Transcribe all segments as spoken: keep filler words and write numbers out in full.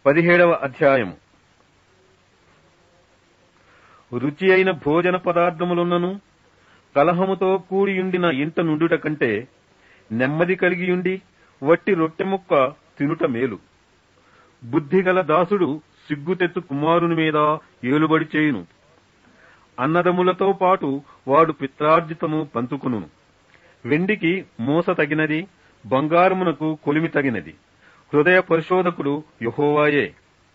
పదిహేడవ అధ్యాయము. రుచి అయిన భోజన పదార్థములున్నను కలహముతో కూడియుండిన ఇంట నుండుట కంటే నెమ్మది కలిగియుండి వట్టి రొట్టె ముక్క తినుట మేలు. బుద్ధిగల దాసుడు సిగ్గుతెత్తు కుమారుని మీద ఏలుబడి చేయును. అన్నదములతో పాటు వాడు పిత్రార్జితము పంచుకును. వెండికి మోస తగినది, బంగారమునకు కొలిమి తగినది. హృదయ పరిశోధకుడు యెహోవాయే.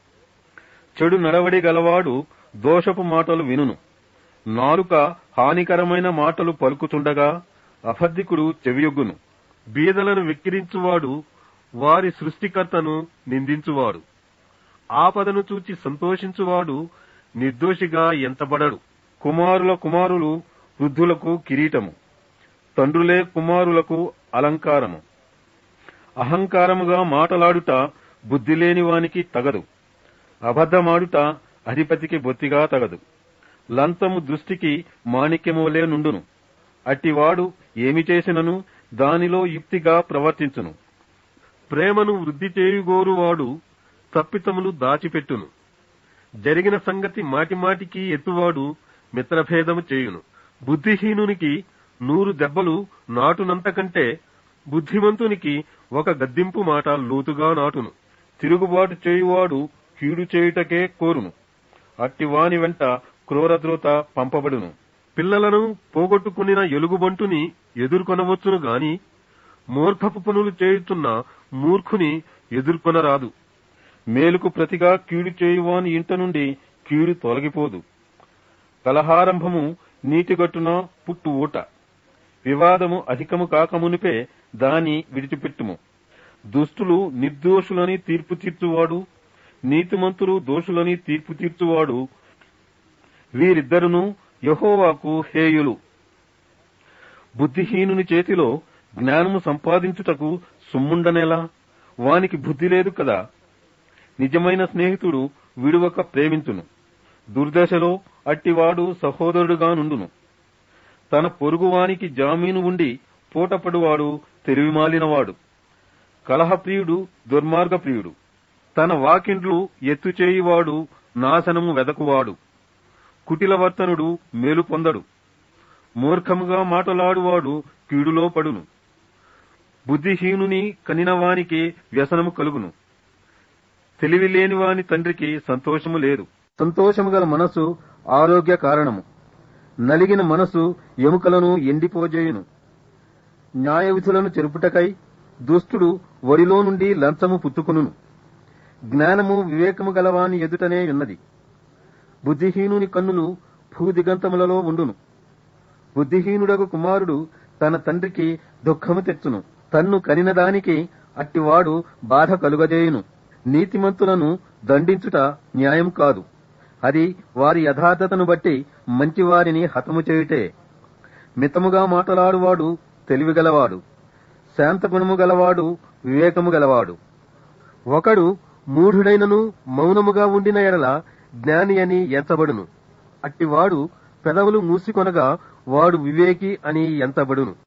చెడు నడవడి గలవాడు దోషపు మాటలు వినును. నాలుక హానికరమైన మాటలు పలుకుతుండగా అబద్ధికుడు చెవియొగ్గును. బీదలను వెక్కిరించువాడు వారి సృష్టికర్తను నిందించువాడు. ఆపదను చూచి సంతోషించువాడు నిర్దోషిగా ఎంతబడడు. కుమారుల కుమారులు వృద్ధులకు కిరీటము, తండ్రులే కుమారులకు అలంకారము. అహంకారముగా మాటలాడుట బుద్ధిలేని వానికి తగదు. అబద్ధమాడుట అధిపతికి బొత్తిగా తగదు. లంచము దృష్టికి మాణిక్యమువలే నుండును. అట్టివాడు ఏమి చేసినను దానిలో యుక్తిగా ప్రవర్తించును. ప్రేమను వృద్ధి చేయుగోరువాడు తప్పితములు దాచిపెట్టును. జరిగిన సంగతి మాటిమాటికి ఎత్తువాడు మిత్రభేదము చేయును. బుద్ధిహీనునికి నూరు దెబ్బలు నాటునంతకంటే బుద్ధిమంతునికి ఒక గద్దింపు మాట లోతుగా నాటును. తిరుగుబాటు చేయువాడు కీడు చేయుటకే కోరును. అట్టివాని వెంట క్రూరద్రోత పంపబడును. పిల్లలను పోగొట్టుకునిన ఎలుగుబంటుని ఎదుర్కొనవచ్చును గాని మూర్ఖపు పనులు చేయుచున్న మూర్ఖుని ఎదుర్కొనరాదు. మేలుకు ప్రతిగా కీడు చేయువాని ఇంట నుండి కీడు తొలగిపోదు. కలహారంభము నీటిగట్టున పుట్టు ఊట. వివాదము అధికము కాకమునిపే దాని విడిచిపెట్టుము. దుష్టులు నిర్దోషులని తీర్పు తీర్చువాడు, నీతిమంతులు దోషులని తీర్పు తీర్చువాడు, వీరిద్దరును యెహోవాకు హేయులు. బుద్ధిహీనుని చేతిలో జ్ఞానము సంపాదించుటకు సొమ్ముండనేలా? వానికి బుద్ధి లేదు కదా. నిజమైన స్నేహితుడు విడువక ప్రేమించును. దుర్దశలో అట్టివాడు సహోదరుడుగా నుండును. తన పొరుగువానికి జామీను ఉండి పూటపడువాడు తెలివిమాలినవాడు. కలహప్రియుడు దుర్మార్గప్రియుడు. తన వాకిండ్లు ఎత్తుచేయువాడు నాశనము వెదకువాడు. కుటిలవర్తనుడు మేలు పొందడు. మూర్ఖముగా మాటలాడువాడు కీడులో పడును. బుద్ధిహీనుని కనినవానికి వ్యసనము కలుగును. తెలివి లేనివాని తండ్రికి సంతోషము లేదు. సంతోషము గల మనసు ఆరోగ్య కారణము. నలిగిన మనసు ఎముకలను ఎండిపోజేయును. న్యాయ విధులను చెరుపుటకై దుష్టుడు వడిలో నుండి లంచము పుచ్చుకొనును. జ్ఞానము వివేకము గలవాని ఎదుటనే ఉన్నది. బుద్ధిహీనుని కన్నులు భూదిగంతములలో ఉండును. బుద్ధిహీనుడకు కుమారుడు తన తండ్రికి దుఃఖము తెచ్చును. తన్ను కనిన దానికి అట్టివాడు బాధ కలుగజేయును. నీతిమంతులను దండించుట న్యాయం కాదు. అది వారి యథార్థతను బట్టి మంచివారిని హతము చేయుటే. మితముగా మాటలాడువాడు తెలివిగలవాడు. శాంతగుణము గలవాడు వివేకము గలవాడు. ఒకడు మూఢుడైనను మౌనముగా ఉండిన ఎడల జ్ఞాని అని ఎంచబడును. అట్టివాడు పెదవులు మూసికొనగా వాడు వివేకి అని ఎంచబడును.